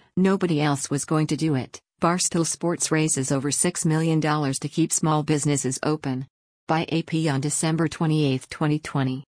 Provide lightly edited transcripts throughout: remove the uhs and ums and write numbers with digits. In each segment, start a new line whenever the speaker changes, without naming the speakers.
Nobody else was going to do it. Barstool Sports raises over $6 million to keep small businesses open. By AP on December 28, 2020.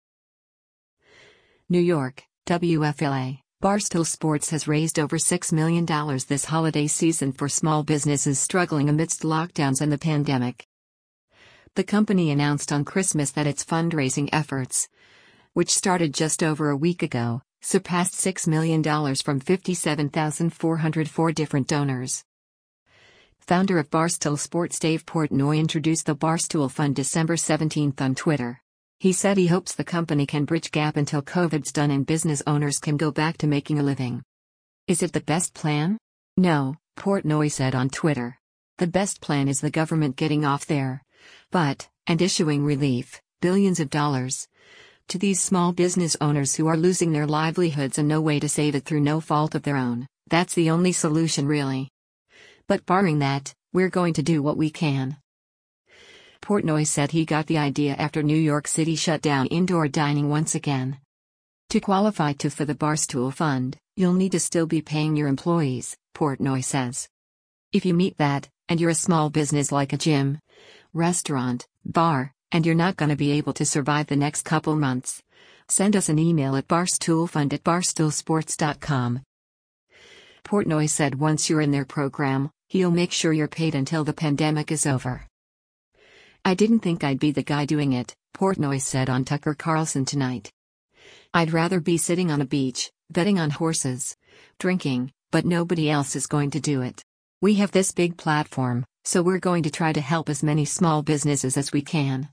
New York, WFLA. Barstool Sports has raised over $6 million this holiday season for small businesses struggling amidst lockdowns and the pandemic. The company announced on Christmas that its fundraising efforts, which started just over a week ago, surpassed $6 million from 57,404 different donors. Founder of Barstool Sports Dave Portnoy introduced the Barstool Fund December 17 on Twitter. He said he hopes the company can bridge gap until COVID's done and business owners can go back to making a living. Is it the best plan? No, Portnoy said on Twitter. The best plan is the government getting off their butt and issuing relief, billions of dollars, to these small business owners who are losing their livelihoods and no way to save it through no fault of their own. That's the only solution really. But barring that, we're going to do what we can. Portnoy said he got the idea after New York City shut down indoor dining once again. To qualify for the Barstool Fund, you'll need to still be paying your employees, Portnoy says. If you meet that, and you're a small business like a gym, restaurant, bar, and you're not going to be able to survive the next couple months, send us an email at barstoolfund@barstoolsports.com. Portnoy said once you're in their program, he'll make sure you're paid until the pandemic is over. I didn't think I'd be the guy doing it, Portnoy said on Tucker Carlson Tonight. I'd rather be sitting on a beach, betting on horses, drinking, but nobody else is going to do it. We have this big platform, so we're going to try to help as many small businesses as we can.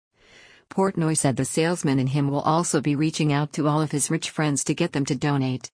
Portnoy said the salesman in him will also be reaching out to all of his rich friends to get them to donate.